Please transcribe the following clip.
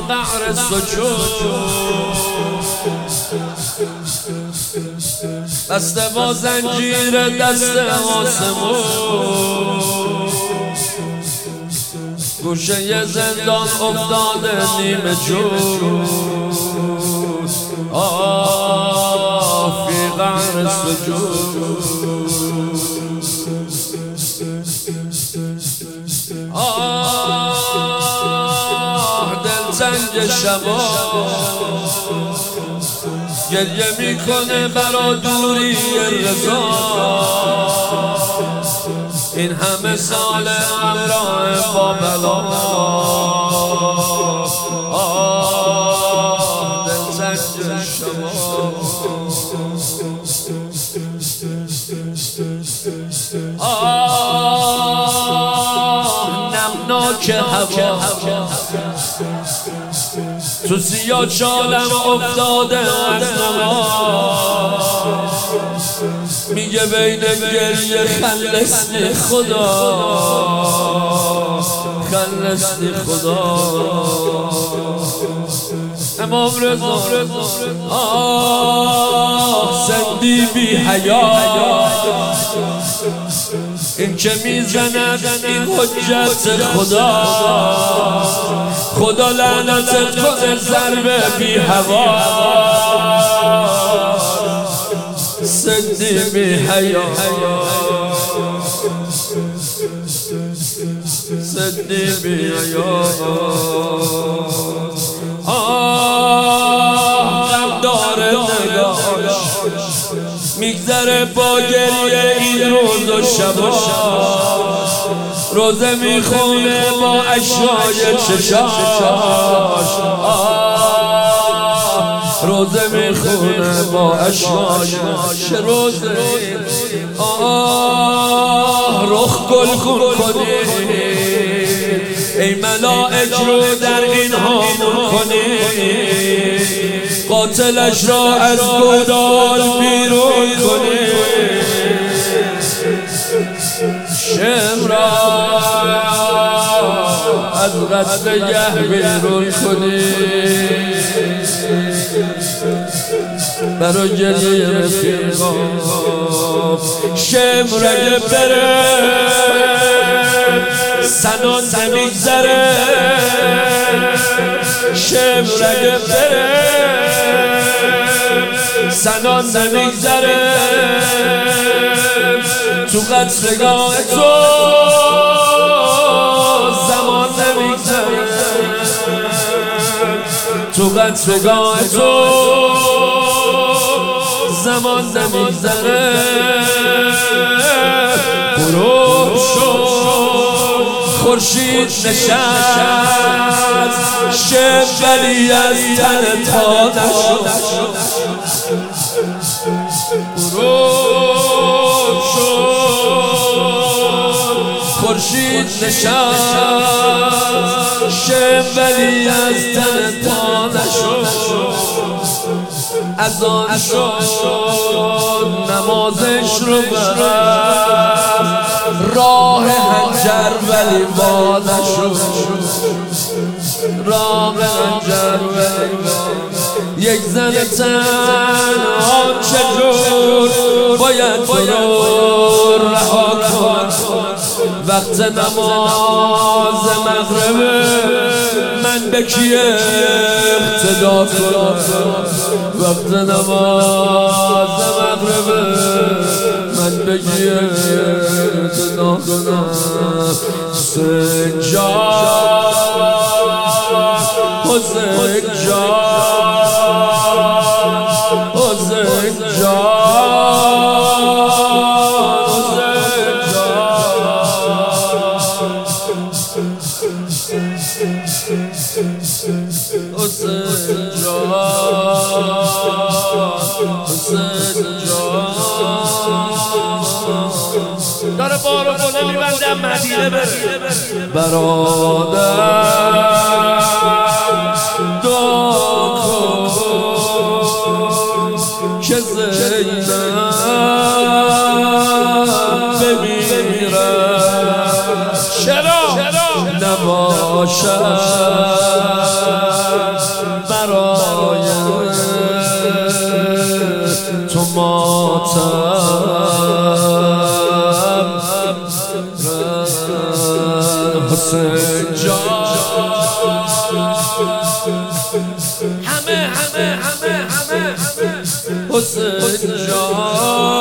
قعر سجود بسته با زنجیر دست آسمون گوشه زندان افتاده نیمه جون فی قعر سجود دلتنگ شبا گریه میکنه برا دوری رضا این همه سال همراه با بلا دلتنگ شبا نمناک هوا تو سیاه چالم افتاده از نماز میگه بین گریه خلصنی خدا خلصنی خدا امام رضا سندی بی حیا این که میزند این حجت خدا خدا لعنتت کنه ضربه بی هوا سندی بی حیا سندی بی حیا غم داره نگاهش میگذره با گریه این روز و شبا روزه میخونه با اشکای چشاش روزه میخونه با اشکای روزه رخ گلگون کنی ای ملائک رو در این هامون کنی قاتلش را از گودال بیرون کنی شمرا از قتلگه بیرون کنی برای گریه رفیقا شمرگه بره سنان نمیگذره شمرگه بره سنان نمیگذره تو قتلگاه تو زمان نمیگذره تو قتلگاه تو زمان نمیگذره غروب شد خورشید نشست شب ولی از تن تا نشد غروب شد خورشید نشست شب ولی از تن تا نشد از آن شد نمازش رو برد راه هنجر ولی وا نشد راه هنجر ولی یک زن تنها چجور باید تو رو رها کن وقت نماز مغرب من به کی اقتدا کنم وقت نماز مغرب من به کی اقتدا کنم حسین جان حسین جان حسین جان حسین جان داره بارو کنه میبنده مدینه بره برادر دعا کن که زینب بمیرد چرا نباشد حسین جان همه حسین جان